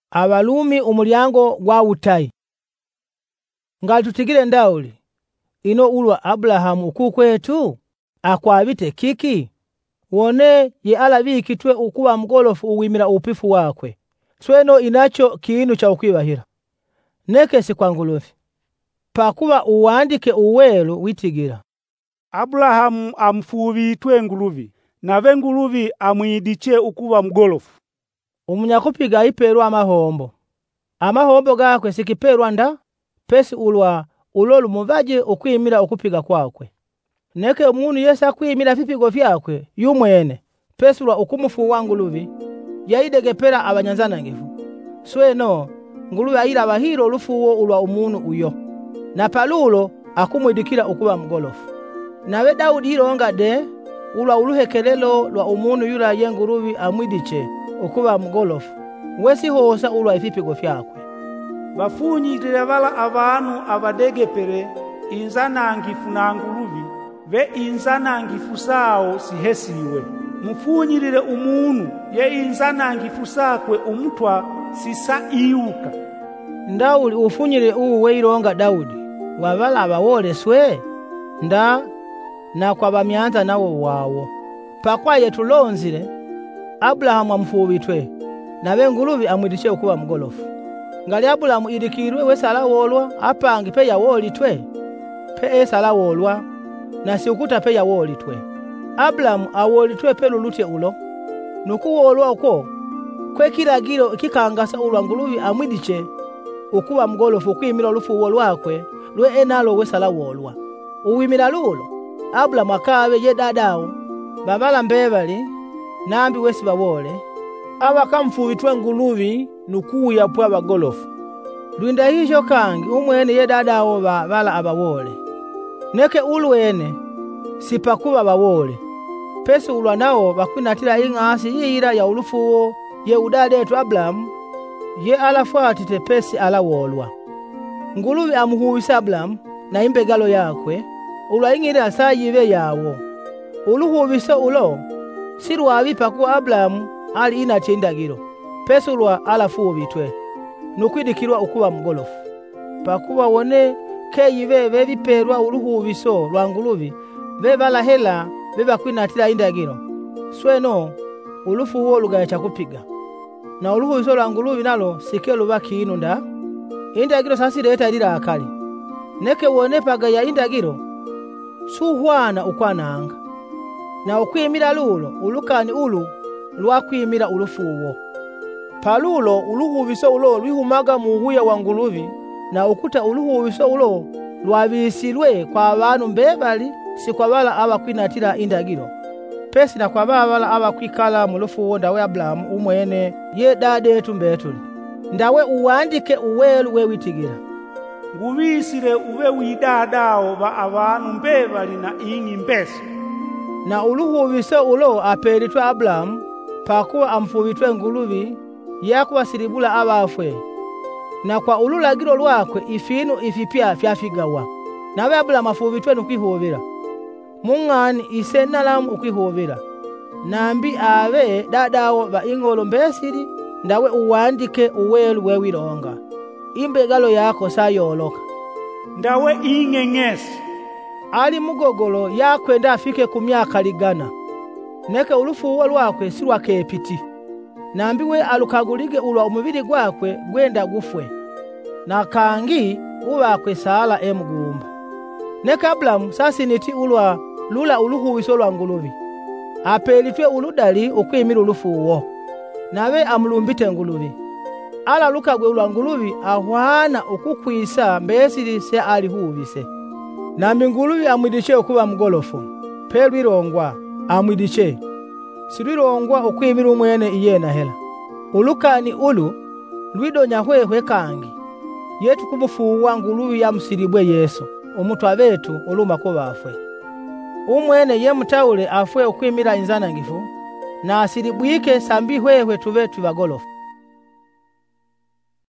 Abalumi umulyango gwa utayi. Ngali tutigire ndauli ino ulwa Abrahamu ukukwetu akwabite kiki wone ye alabikitwe ukuba mugolofu uwimira upifu wakwe sweno inacho kinu cha ukwibahira nekesi kwa Nguluvi pakuba uwandike uwelu witigira Abrahamu amfuubitwe Nguluvi nave Nguluvi amwidiche ukuba mugolofu. Umunyakupiga iperwa amahombo gakwe sikiperwa nda pesi ulwa ulolu muvaje ukwimira ukupiga kwakwe neke umuntu yesa kwimira vipigo vyakwe yumwene pesi ulwa ukumufuwa Nguluvi yaidegepera abanyanzana ngifu sweno Nguluvi ayira abahiro olufuwo ulwa umuntu uyo na palulo akumwidikira ukuba mugolofu nawe Daudi ironga de ulwa uluhekelelo lwa umuntu yula ye Nguluvi amwidiche ukuba mugolofu wesi hosa ulwa ifipigo vyakwe bafunyirire bala abantu abadegepere inzanangifu na Nguluvi ve inzanangifu sao sihesiwe mufunyirire umuntu ye inzanangifu sakwe umutwa sisa iuka. Ndauli ufunyire uwe ironga Daudi wabala abawoleswe nda na kwa bamyanza nawo wawo pakwaye tulonzire Abrahamu amfuubitwe nawe Nguluvi amwidiche ukuba mugolofu ngali Abrahamu idikirwe wesala wolwa apangi pe yawolitwe pe esala wolwa na siukuta pe yawolitwe Abrahamu awolitwe pe lulutye ulo nukuwolwa uko kwe kiragiro kikangasa ulwa Nguluvi amwidiche ukuba mugolofu kwimira lufuwo lwakwe lwe enalo wesala wolwa uwimira lulo Abrahamu akabe ye dadawo babala mbebali nambi wesi bawole abakamfuubitwe Nguluvi nukuya pwa bagolofu lwinda hijo kangi umwene ye dadawo babala abawole neke ulwene sipakuba bawole pesi ulwa nawo bakwinatira ing'asi yira ya ulufuwo ye udadetu Abrahamu ye alafuatite pesi alawolwa Nguluvi amuhuwisa Abrahamu na imbegalo yakwe ulwa ing'ira sayibe yawo uluhuwisa ulo sirwabipa ku Abrahamu ali inache indagiro pesi ulwa alafuubitwe nukwidikirwa ukuba mugolofu pakuba wone keyibe bebiperwa uluhubiso lwa Nguluvi bebalahela bebakwinatira indagiro sweno ulufuwo lugacha kupiga na uluhubiso lwa Nguluvi nalo sikelu bakinu nda indagiro sasireta lila akali neke wone paga ya indagiro suhwana ukwananga na ukwimira lulo ulukani ulu lwakwimira ulufuwo palulo uluhubiso ulo lwihumaga muhuya wa Nguluvi na ukuta uluhubiso ulo lwabisilwe kwa abantu mbebali si kwa bala abakwinatira indagiro pesi na kwa bala abakwikala mu lufuwo ndawe Abrahamu umwene ye dadetu mbetuli ndawe uwandike uwelu wewitigira ngubisire ube widadawo ba abantu mbebali na ingi mbesi na uluhubiso ulo aperitwe Abrahamu pakuwa amfuubitwe Nguluvi yakubasilibula abafwe na kwa ululagiro lwakwe ifinu ifipya fyafigawa nawe Abrahamu afuubitwe nukwihobera mung'ani isenalamu ukwihobera nambi abe dadawo ba ingolo mbesiri ndawe uwandike uwelu wewironga imbegalo yako sayoloka ndawe ing'eng'esi ali mugogolo yakwenda afike ku myaka ligana neke ulufuwo lwakwe silwakepiti nambi we alukagulige ulwa umubiri gwakwe gwenda gufwe na kangi ubakwe sala emugumba neke Abrahamu sasiniti ulwa lula uluhubiso lwa Nguluvi apelitwe uludali ukwimira ulufuwo nawe amulumbite Nguluvi ala lukagwe ulwa Nguluvi ahwana ukukwisa mbesiri se alihubise nambi Nguluvi amwidiche ukuba mugolofu pelwirongwa amwidiche silwirongwa ukwimira umwene iyena hela ulukani ulu lwidonya hwehwe kangi yetu kumufuwa Nguluvi yamusilibwe Yesu umutwa betu uluma ko bafwe umwene ye mutaule afwe ukwimira inzanangifu na asilibwike sambi hwehwe tubetu bagolofu